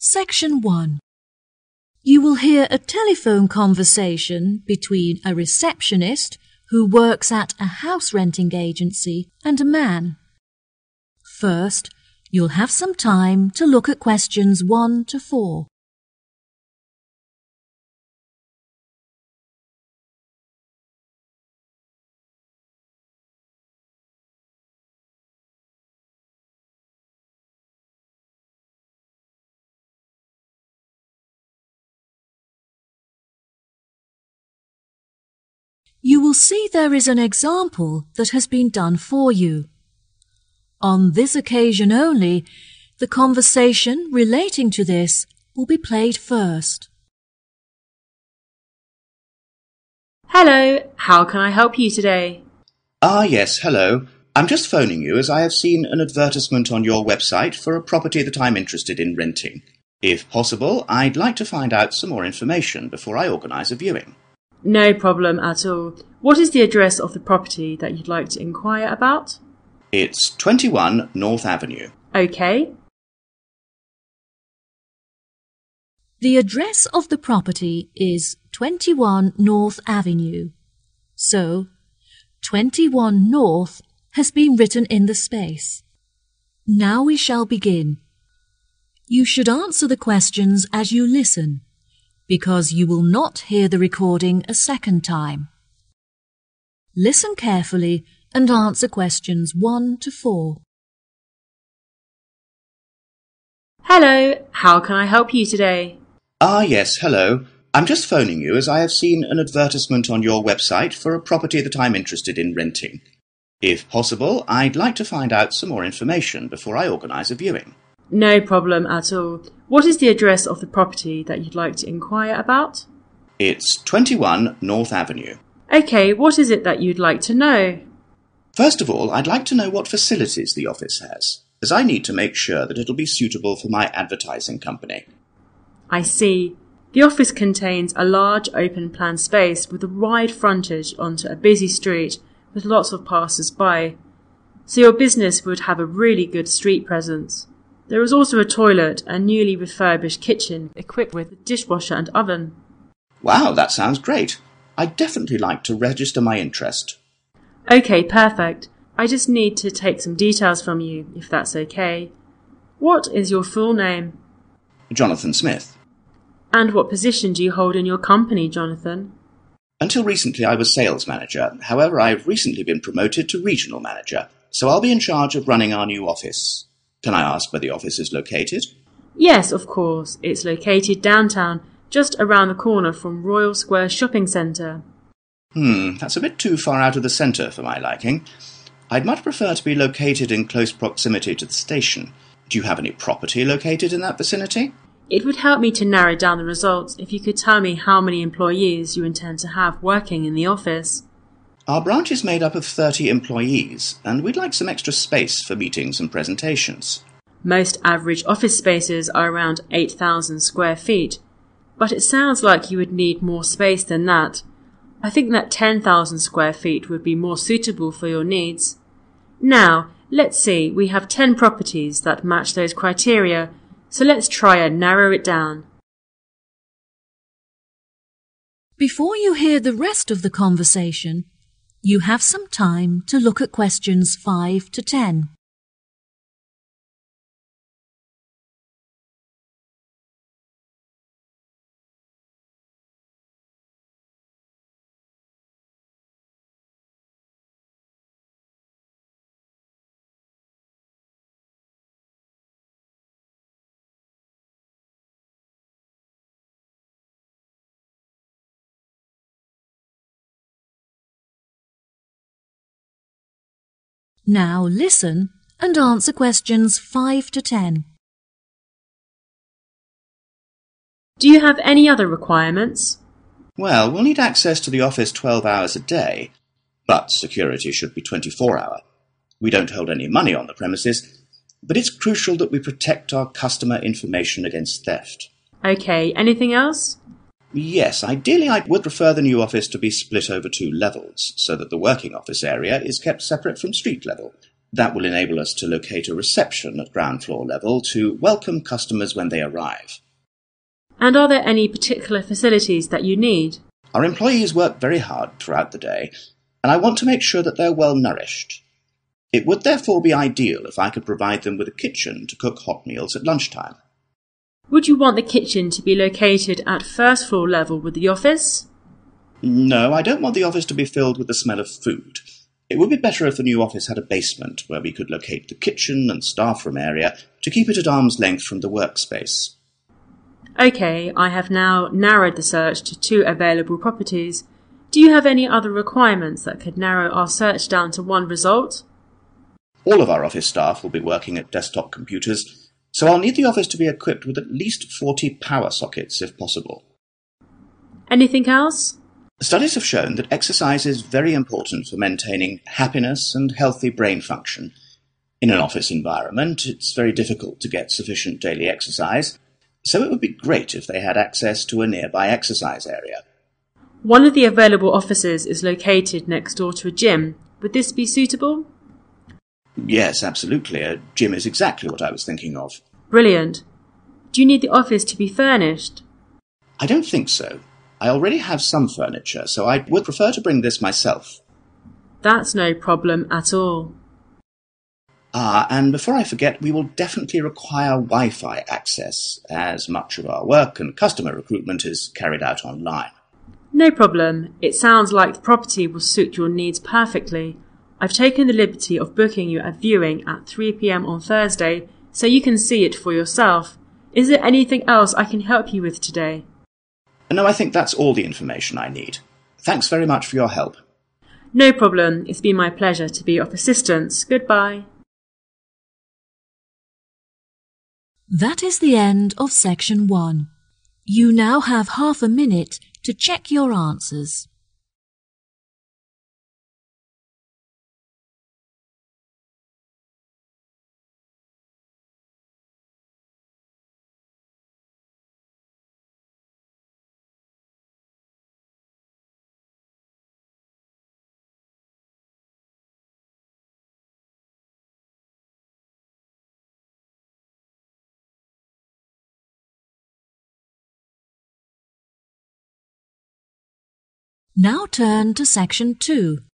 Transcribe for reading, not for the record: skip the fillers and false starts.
Section 1. You will hear a telephone conversation between a receptionist who works at a house renting agency and a man. First, you'll have some time to look at questions 1 to 4. You will see there is an example that has been done for you. On this occasion only, the conversation relating to this will be played first. Hello, how can I help you today? Yes, hello. I'm just phoning you as I have seen an advertisement on your website for a property that I'm interested in renting. If possible, I'd like to find out some more information before I organise a viewing. No problem at all. What is the address of the property that you'd like to inquire about? It's 21 North Avenue. Okay. The address of the property is 21 North Avenue. So, 21 North has been written in the space. Now we shall begin. You should answer the questions as you listen, because you will not hear the recording a second time. Listen carefully and answer questions 1 to 4. Hello, how can I help you today? Yes, hello. I'm just phoning you as I have seen an advertisement on your website for a property that I'm interested in renting. If possible, I'd like to find out some more information before I organise a viewing. No problem at all. What is the address of the property that you'd like to inquire about? It's 21 North Avenue. Okay, what is it that you'd like to know? First of all, I'd like to know what facilities the office has, as I need to make sure that it'll be suitable for my advertising company. I see. The office contains a large open-plan space with a wide frontage onto a busy street with lots of passers-by, so your business would have a really good street presence. There is also a toilet and newly refurbished kitchen equipped with a dishwasher and oven. Wow, that sounds great. I'd definitely like to register my interest. Okay, perfect. I just need to take some details from you, if that's okay. What is your full name? Jonathan Smith. And what position do you hold in your company, Jonathan? Until recently I was sales manager. However, I've recently been promoted to regional manager, so I'll be in charge of running our new office. Can I ask where the office is located? Yes, of course. It's located downtown, just around the corner from Royal Square Shopping Centre. That's a bit too far out of the centre for my liking. I'd much prefer to be located in close proximity to the station. Do you have any property located in that vicinity? It would help me to narrow down the results if you could tell me how many employees you intend to have working in the office. Our branch is made up of 30 employees, and we'd like some extra space for meetings and presentations. Most average office spaces are around 8,000 square feet, but it sounds like you would need more space than that. I think that 10,000 square feet would be more suitable for your needs. Now, let's see, we have 10 properties that match those criteria, so let's try and narrow it down. Before you hear the rest of the conversation, you have some time to look at questions 5 to 10. Now listen and answer questions 5 to 10. Do you have any other requirements? Well, we'll need access to the office 12 hours a day, but security should be 24-hour. We don't hold any money on the premises, but it's crucial that we protect our customer information against theft. Okay, anything else? Yes, ideally I would prefer the new office to be split over 2 levels, so that the working office area is kept separate from street level. That will enable us to locate a reception at ground floor level to welcome customers when they arrive. And are there any particular facilities that you need? Our employees work very hard throughout the day, and I want to make sure that they're well nourished. It would therefore be ideal if I could provide them with a kitchen to cook hot meals at lunchtime. Would you want the kitchen to be located at first floor level with the office? No, I don't want the office to be filled with the smell of food. It would be better if the new office had a basement where we could locate the kitchen and staff room area to keep it at arm's length from the workspace. OK, I have now narrowed the search to 2 available properties. Do you have any other requirements that could narrow our search down to 1 result? All of our office staff will be working at desktop computers, so I'll need the office to be equipped with at least 40 power sockets if possible. Anything else? Studies have shown that exercise is very important for maintaining happiness and healthy brain function. In an office environment, it's very difficult to get sufficient daily exercise, so it would be great if they had access to a nearby exercise area. One of the available offices is located next door to a gym. Would this be suitable? Yes, absolutely. A gym is exactly what I was thinking of. Brilliant. Do you need the office to be furnished? I don't think so. I already have some furniture, so I would prefer to bring this myself. That's no problem at all. And before I forget, we will definitely require Wi-Fi access, as much of our work and customer recruitment is carried out online. No problem. It sounds like the property will suit your needs perfectly. I've taken the liberty of booking you a viewing at 3 p.m. on Thursday, so you can see it for yourself. Is there anything else I can help you with today? No, I think that's all the information I need. Thanks very much for your help. No problem. It's been my pleasure to be of assistance. Goodbye. That is the end of section 1. You now have half a minute to check your answers. Now turn to section 2.